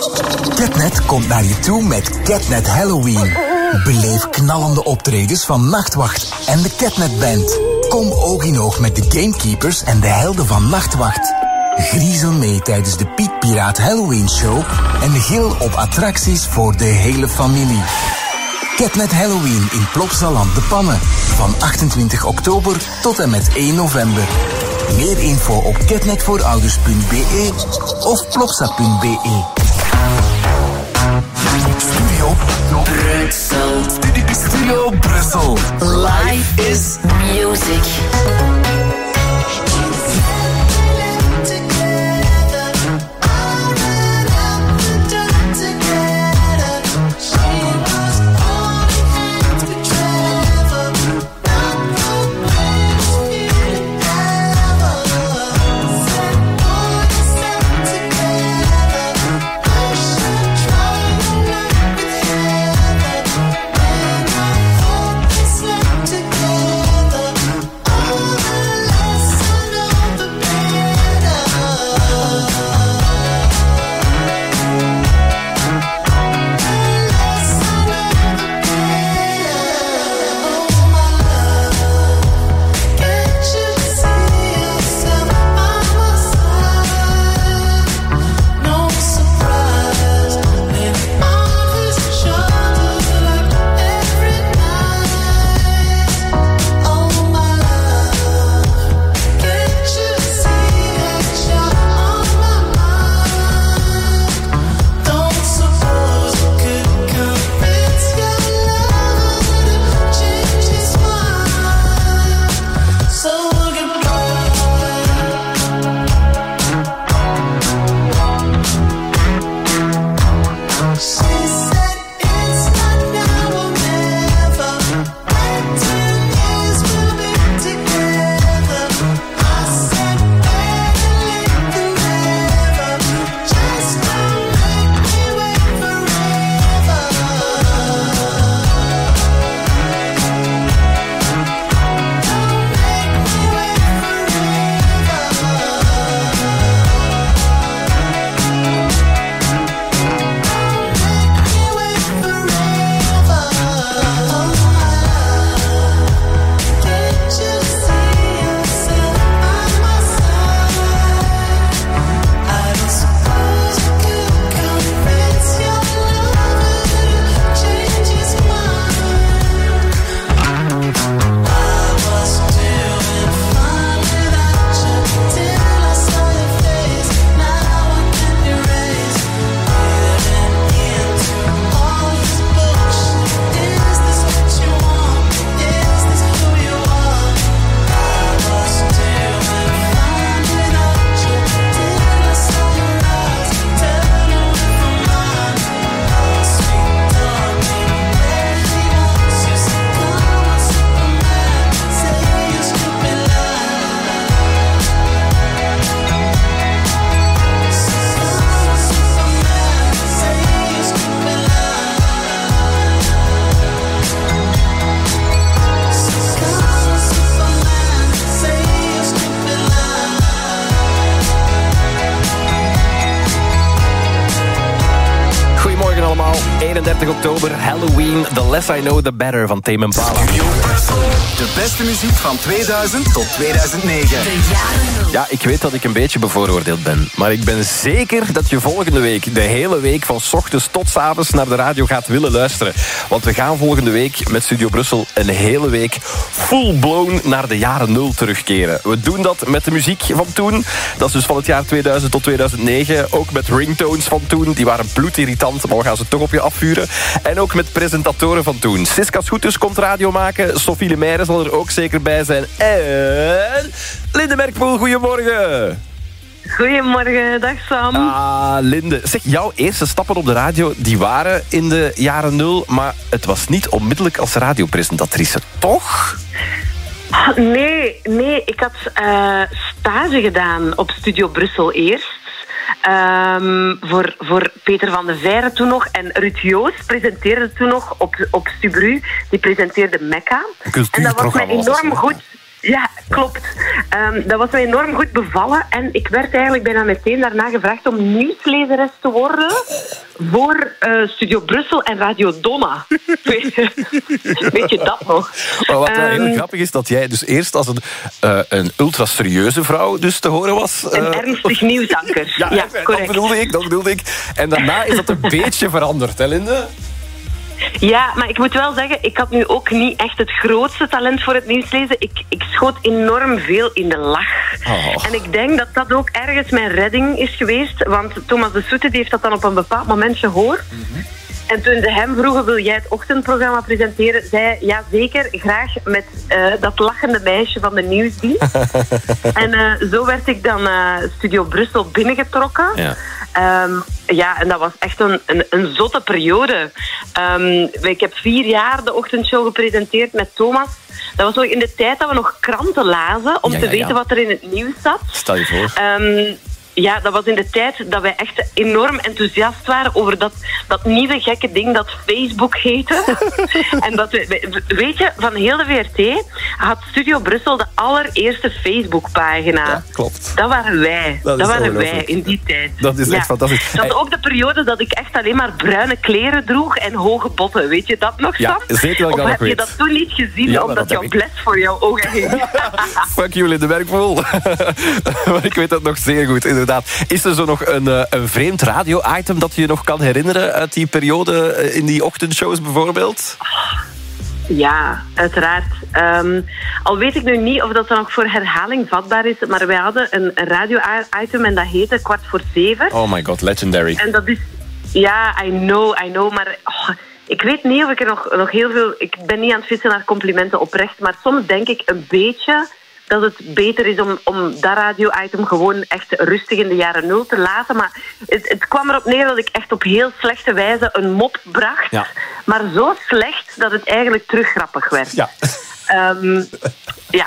Catnet komt naar je toe met Catnet Halloween. Beleef knallende optredens van Nachtwacht en de Catnet Band. Kom oog in oog met de Gamekeepers en de helden van Nachtwacht. Griezel mee tijdens de Piet Piraat Halloween Show en gil op attracties voor de hele familie. Catnet Halloween in Plopsaland De Pannen. Van achtentwintig oktober tot en met één november. Meer info op catnetvoorouders punt be of plopsa punt be. Studio Brussel. Studio Brussel. Life is music. allemaal. eenendertig oktober, Halloween. The less I know, the better van Tame Impala. De beste muziek van tweeduizend tot tweeduizend negen. Ja, ik weet dat ik een beetje bevooroordeeld ben. Maar ik ben zeker dat je volgende week, de hele week, van 's ochtends tot 's avonds naar de radio gaat willen luisteren. Want we gaan volgende week met Studio Brussel een hele week full-blown naar de jaren nul terugkeren. We doen dat met de muziek van toen. Dat is dus van het jaar tweeduizend tot tweeduizend negen. Ook met ringtones van toen. Die waren bloedirritant, maar we gaan ze toch op je afvuren. En ook met presentatoren van toen. Siska Schoeters komt radio maken. Sophie Lemaire zal er ook zeker bij zijn. En Linde Merkpoel, goedemorgen. Goedemorgen, dag Sam. Ah, Linde. Zeg, jouw eerste stappen op de radio, die waren in de jaren nul, maar het was niet onmiddellijk als radiopresentatrice, toch? Ah, nee, nee. Ik had uh, stage gedaan op Studio Brussel eerst. Um, voor, voor Peter van de Veire toen nog. En Ruud Joost presenteerde toen nog op, op Stubru. Die presenteerde Mecca. En dat was mij enorm goed. Ja, klopt. Um, dat was mij enorm goed bevallen. En ik werd eigenlijk bijna meteen daarna gevraagd om nieuwslezeres te worden voor uh, Studio Brussel en Radio Donna. Weet je dat nog? Maar wat wel heel Um, grappig is, dat jij dus eerst als een, uh, een ultra-serieuze vrouw dus te horen was. Uh, Een ernstig nieuwsanker. Ja, Ja, dat correct. bedoelde ik, dat bedoelde ik. En daarna is dat een beetje veranderd, hè, Linde? Ja, maar ik moet wel zeggen, ik had nu ook niet echt het grootste talent voor het nieuwslezen. Ik, ik schoot enorm veel in de lach. Oh. En ik denk dat dat ook ergens mijn redding is geweest. Want Thomas de Soete die heeft dat dan op een bepaald moment gehoord. Mm-hmm. En toen ze hem vroegen, wil jij het ochtendprogramma presenteren? Zei hij, ja zeker, graag met uh, dat lachende meisje van de nieuwsdienst. En uh, zo werd ik dan uh, Studio Brussel binnengetrokken. Ja. Um, ja, en dat was echt een, een, een zotte periode. Um, ik heb vier jaar de ochtendshow gepresenteerd met Thomas. Dat was nog in de tijd dat we nog kranten lazen om ja, ja, te weten ja. wat er in het nieuws zat. Stel je voor. Um, Ja, dat was in de tijd dat wij echt enorm enthousiast waren over dat, dat nieuwe gekke ding dat Facebook heette. En dat we, weet je, van heel de V R T had Studio Brussel de allereerste Facebookpagina. Ja, klopt. Dat waren wij. Dat, dat waren wij in die tijd. Dat is ja. echt fantastisch. Dat was ook de periode dat ik echt alleen maar bruine kleren droeg en hoge botten. Weet je dat nog, Sam? Ja, zeker dat ik dat of nog heb weet. je dat toen niet gezien, ja, omdat jouw bles voor jouw ogen ging? Fuck you, Linde Merkpoel. Maar ik weet dat nog zeer goed, inderdaad. Is er zo nog een, uh, een vreemd radio-item dat je je nog kan herinneren uit die periode uh, in die ochtendshows bijvoorbeeld? Ja, uiteraard. Um, al weet ik nu niet of dat dan nog voor herhaling vatbaar is, maar wij hadden een, een radio-item en dat heette Kwart voor Zeven. Oh my god, legendary. En dat is... Ja, I know, I know, maar... Oh, ik weet niet of ik er nog, nog heel veel... Ik ben niet aan het vissen naar complimenten oprecht, maar soms denk ik een beetje dat het beter is om, om dat radio-item gewoon echt rustig in de jaren nul te laten. Maar het, het kwam erop neer dat ik echt op heel slechte wijze een mop bracht. Ja. Maar zo slecht dat het eigenlijk terug grappig werd. Ja. Um, ja.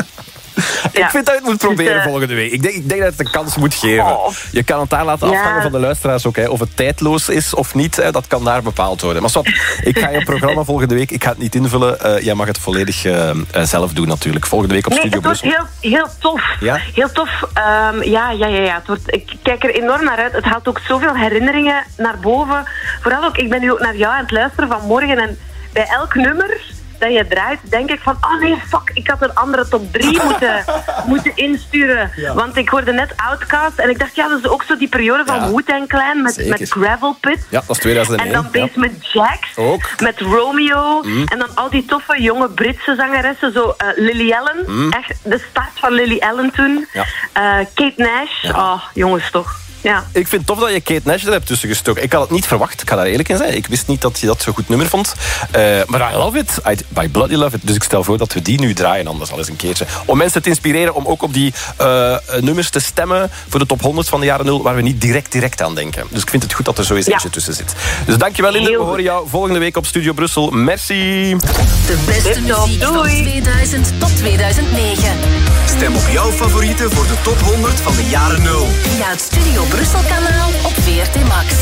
Ik vind dat je het moet proberen dus, uh, volgende week. Ik denk, ik denk dat het een kans moet geven. Oh. Je kan het daar laten afhangen ja. van de luisteraars ook. Hè. Of het tijdloos is of niet, hè, dat kan daar bepaald worden. Maar swat, ik ga je programma volgende week, ik ga het niet invullen. Uh, jij mag het volledig uh, uh, zelf doen natuurlijk. Volgende week op nee, Studio Brussel. Het wordt heel, heel tof. Ja? Heel tof. Um, ja, ja, ja. ja. Het wordt, ik kijk er enorm naar uit. Het haalt ook zoveel herinneringen naar boven. Vooral ook, ik ben nu ook naar jou aan het luisteren vanmorgen. En bij elk nummer dat je draait, denk ik van, oh nee, fuck, ik had een andere top drie moeten, moeten insturen. Ja. Want ik hoorde net Outkast en ik dacht, ja, dat is ook zo die periode van ja. Wu-Tang Clan met, met Gravel Pit. Ja, dat is tweeduizend één. En dan Basement ja. Jaxx, ook. met Romeo. Mm. En dan al die toffe jonge Britse zangeressen, zo uh, Lily Allen. Mm. Echt de start van Lily Allen toen. Ja. Uh, Kate Nash. Ja. Oh, jongens toch. Ja. Ik vind het tof dat je Kate Nash er hebt tussen gestoken. Ik had het niet verwacht, ik ga daar eerlijk in zijn. Ik wist niet dat je dat zo'n goed nummer vond. Uh, maar I love it. I, I bloody love it. Dus ik stel voor dat we die nu draaien, anders al eens een keertje. Om mensen te inspireren om ook op die uh, nummers te stemmen voor de top honderd van de jaren nul, waar we niet direct direct aan denken. Dus ik vind het goed dat er zo eens ja. eentje tussen zit. Dus dankjewel, Linde. We horen jou volgende week op Studio Brussel. Merci. De beste muziek van tweeduizend tot tweeduizend negen. Stem op jouw favorieten voor de top honderd van de jaren nul. Via het Studio Brussel kanaal op V R T Max.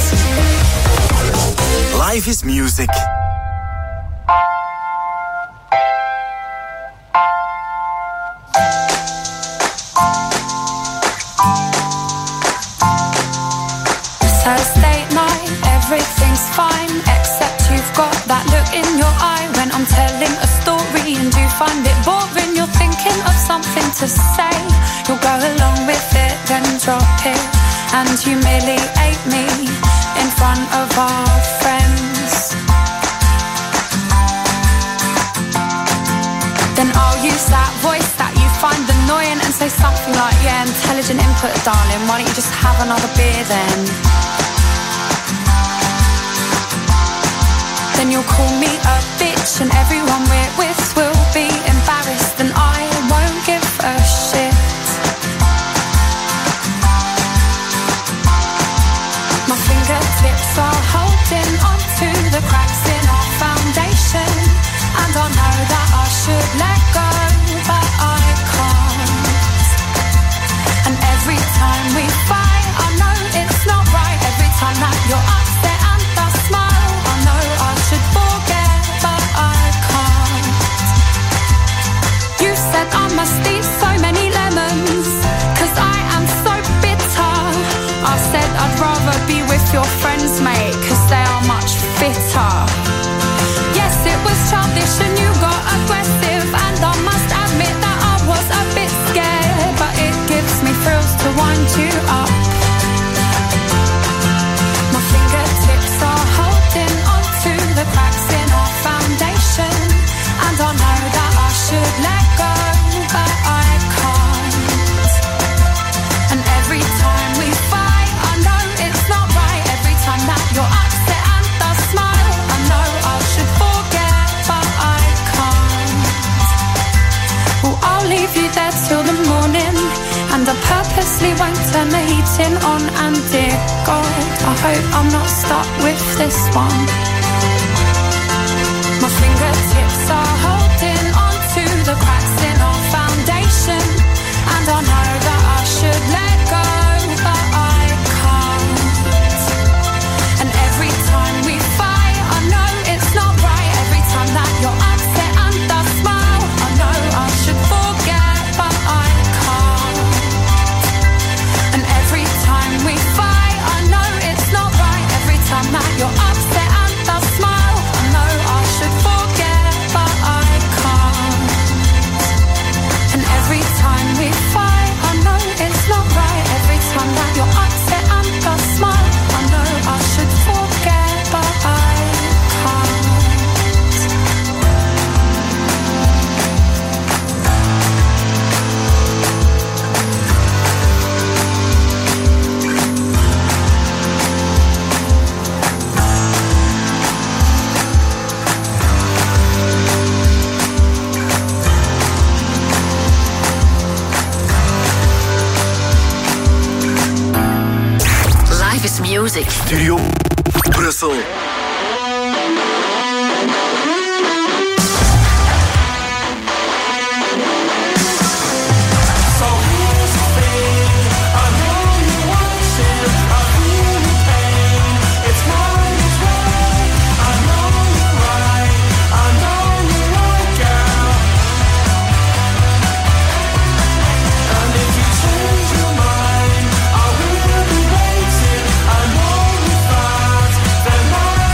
Life is music. Saturday night, everything's fine. humiliate me in front of our friends. Then I'll use that voice that you find annoying and say something like, yeah, intelligent input, darling, why don't you just have another beer then? Then you'll call me a bitch and everyone we're with will be embarrassed and I won't give a shit. My fingertips are holding onto the cracks in our foundation, and I know that I should let go, but I can't. And every time we fight, I know it's not right. Every time that you're upset and I smile, I know I should forget, but I can't. You said I must eat so many lemons, 'cause I am so bitter. I said I'd rather be with your friends, mate, 'cause they are much fitter. Yes, it was childish and you got aggressive, and I must admit that I was a bit scared, but it gives me thrills to wind you up. My fingertips are holding onto the cracks in our foundation, and I know that I should let go, but I can't. And every time we fight, I know it's not right. Every time that you're upset and I smile, I know I should forget, but I can't. Well, I'll leave you there till the morning, and I purposely won't turn the heating on. And dear God, I hope I'm not stuck with this one. My fingertips are holding onto the cracks in our foundation, and I know that I should let go, but I can't. And every time we fight, I know it's not right. Every time that you're upset and I smile, I know I should forget, but I can't. And every time we fight, I know it's not right. Every time that you're upset and I smile, I know I should forget, but I can't. And every time we fight, I know it's not right. Every time that you're upset and I smile, I know I should forget, but I can't. Life is music. Studio Brussel. I will be waiting. I know we fight, then I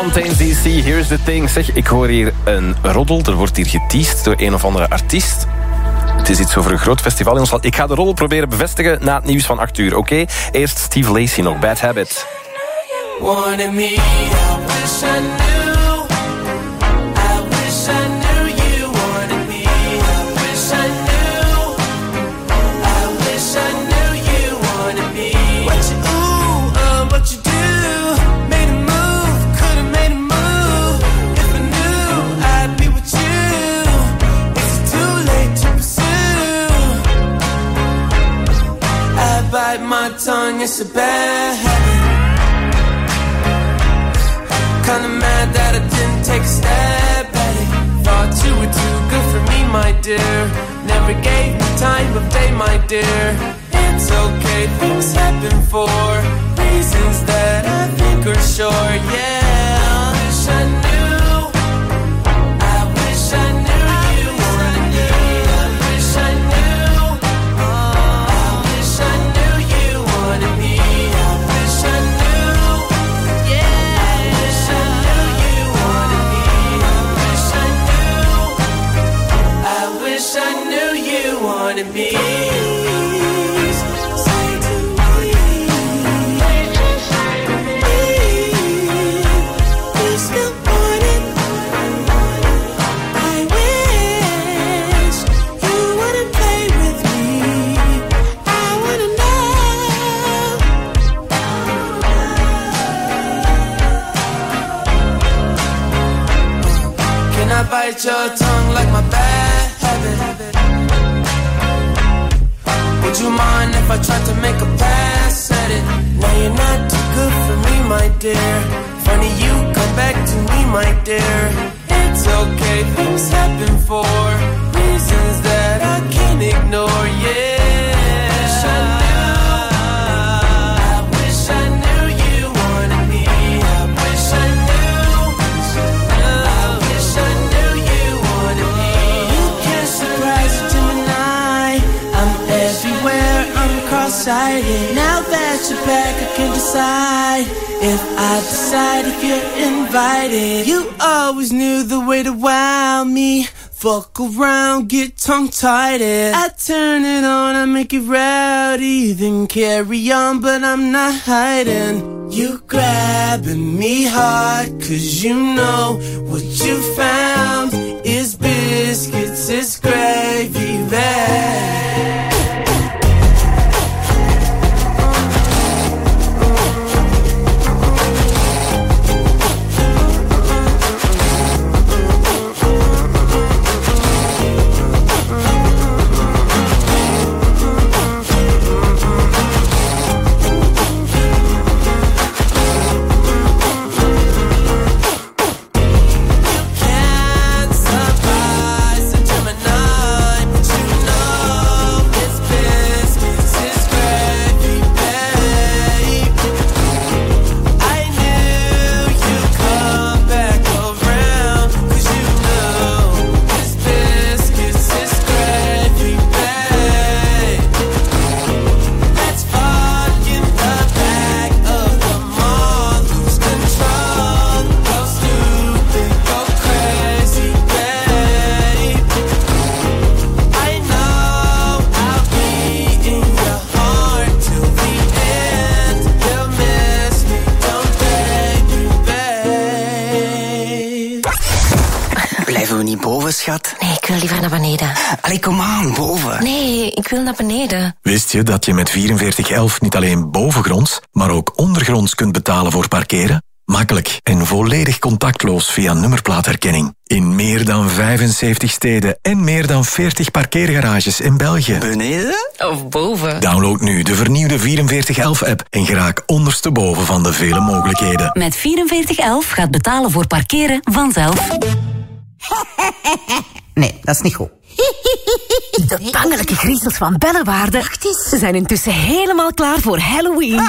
Fontaine D C, here's the thing. Zeg, ik hoor hier een roddel. Er wordt hier geteased door een of andere artiest. Het is iets over een groot festival in ons land. Ik ga de roddel proberen bevestigen na het nieuws van acht uur, oké? Okay? Eerst Steve Lacy nog, Bad Habit. Wanted me, I wish I knew. I wish I knew you wanted me. I wish I knew. I wish I knew you wanted me. What you ooh, uh, what you do? Made a move, could've made a move. If I knew, I'd be with you. Is it too late to pursue? I bite my tongue, it's a bad habit. Kinda mad that I didn't take a stab at it. Thought you were too good for me, my dear. Never gave me time of day, my dear. It's okay, things happen for reasons that I think are sure, yeah. I wish I knew. I wish I knew you wanted me. I wish I knew. I wish I knew you wanted me. I wish I knew. I knew you wanted me. Say to me, you still want it. I wish you wouldn't play with me. I wanna know. Can I bite your tongue like my bad habit? Would you mind if I tried to make a pass at it? Now you're not too good for me, my dear. Funny you come back to me, my dear. It's okay, things happen for reasons that I can't ignore, yeah. I wish I knew. I wish I knew you wanted me. I wish I knew. I wish I knew you wanted me. You can't surprise a Gemini. I'm everywhere, I'm cross-sighted. Now that you're back, I can decide if I decide if you're invited. You always knew the way to wow me. Fuck around, get tongue-tied. I turn it on, I make it rowdy. Then carry on, but I'm not hiding. You grabbing me hard, cause you know what you found is biscuits, it's gravy bag. Schat? Nee, ik wil liever naar beneden. Allee, kom aan, boven. Nee, ik wil naar beneden. Wist je dat je met vierenveertig elf niet alleen bovengronds, maar ook ondergronds kunt betalen voor parkeren? Makkelijk en volledig contactloos via nummerplaatherkenning. In meer dan vijfenzeventig steden en meer dan veertig parkeergarages in België. Beneden? Of boven. Download nu de vernieuwde vierenveertig elf app en geraak ondersteboven van de vele mogelijkheden. Met vierenveertig elf gaat betalen voor parkeren vanzelf. Nee, dat is niet goed. De bangelijke griezels van Bellewaarde zijn intussen helemaal klaar voor Halloween.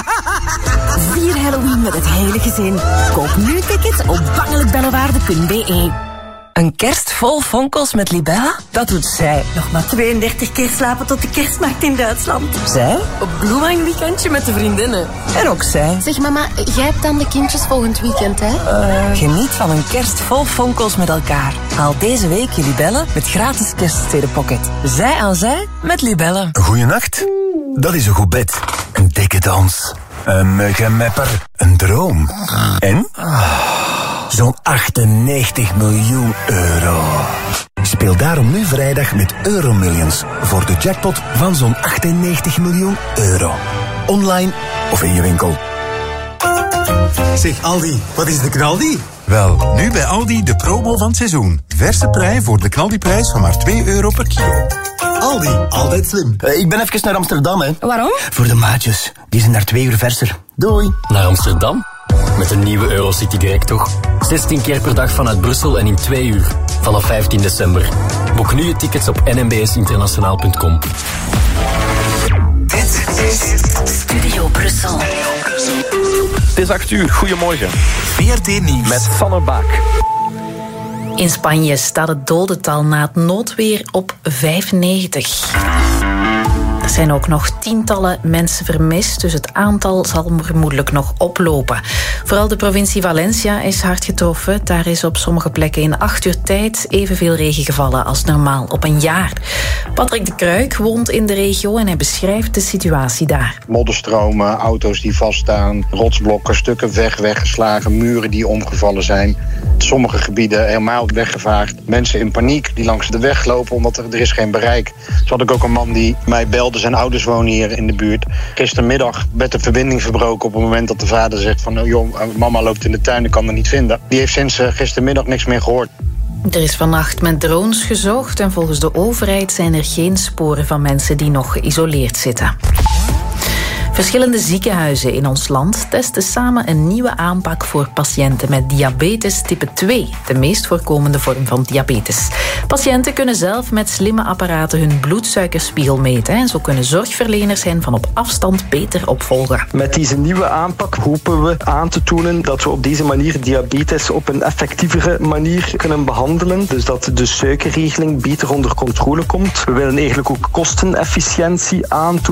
Vier Halloween met het hele gezin. Koop nu tickets op bangelijkbellewaarde punt be. Een kerst vol fonkels met Libella? Dat doet zij. Nog maar tweeëndertig keer slapen tot de kerstmarkt in Duitsland. Zij? Op Bloemang weekendje met de vriendinnen. En ook zij. Zeg mama, jij hebt dan de kindjes volgend weekend, hè? Uh, geniet van een kerst vol fonkels met elkaar. Haal deze week je Libellen met gratis kerststedenpocket. Zij aan zij met Libellen. Een goeie nacht? Dat is een goed bed. Een dikke dans. Een muggenmepper. Een droom. En? Zo'n achtennegentig miljoen euro. Speel daarom nu vrijdag met Euromillions voor de jackpot van zo'n achtennegentig miljoen euro. Online of in je winkel. Zeg Aldi, wat is de knaldi? Wel, nu bij Aldi de promo van het seizoen. Verse prei voor de knaldiprijs van maar twee euro per kilo. Aldi, altijd slim. Uh, ik ben even naar Amsterdam, hè. Waarom? Voor de maatjes. Die zijn daar twee uur verser. Doei. Naar Amsterdam? Met een nieuwe Eurocity direct toch? zestien keer per dag vanuit Brussel en in twee uur. Vanaf vijftien december. Boek nu je tickets op n m b s internationaal punt com. Dit is Studio Brussel. Het is acht uur. Goedemorgen. V R T Nieuws. Met Sanne Baak. In Spanje staat het dodental na het noodweer op vijfennegentig. Er zijn ook nog tientallen mensen vermist, dus het aantal zal vermoedelijk nog oplopen. Vooral de provincie Valencia is hard getroffen. Daar is op sommige plekken in acht uur tijd evenveel regen gevallen als normaal op een jaar. Patrick de Kruik woont in de regio en hij beschrijft de situatie daar. Modderstromen, auto's die vaststaan, rotsblokken, stukken weg weggeslagen, muren die omgevallen zijn. Sommige gebieden helemaal weggevaagd. Mensen in paniek die langs de weg lopen omdat er, er is geen bereik. Zo had ik ook een man die mij belde. Zijn ouders wonen hier in de buurt. Gistermiddag werd de verbinding verbroken op het moment dat de vader zegt van oh, joh, mama loopt in de tuin, ik kan haar niet vinden. Die heeft sinds uh, gistermiddag niks meer gehoord. Er is vannacht met drones gezocht en volgens de overheid zijn er geen sporen van mensen die nog geïsoleerd zitten. Verschillende ziekenhuizen in ons land testen samen een nieuwe aanpak voor patiënten met diabetes type twee, de meest voorkomende vorm van diabetes. Patiënten kunnen zelf met slimme apparaten hun bloedsuikerspiegel meten en zo kunnen zorgverleners hen van op afstand beter opvolgen. Met deze nieuwe aanpak hopen we aan te tonen dat we op deze manier diabetes op een effectievere manier kunnen behandelen, dus dat de suikerregeling beter onder controle komt. We willen eigenlijk ook kostenefficiëntie aantonen.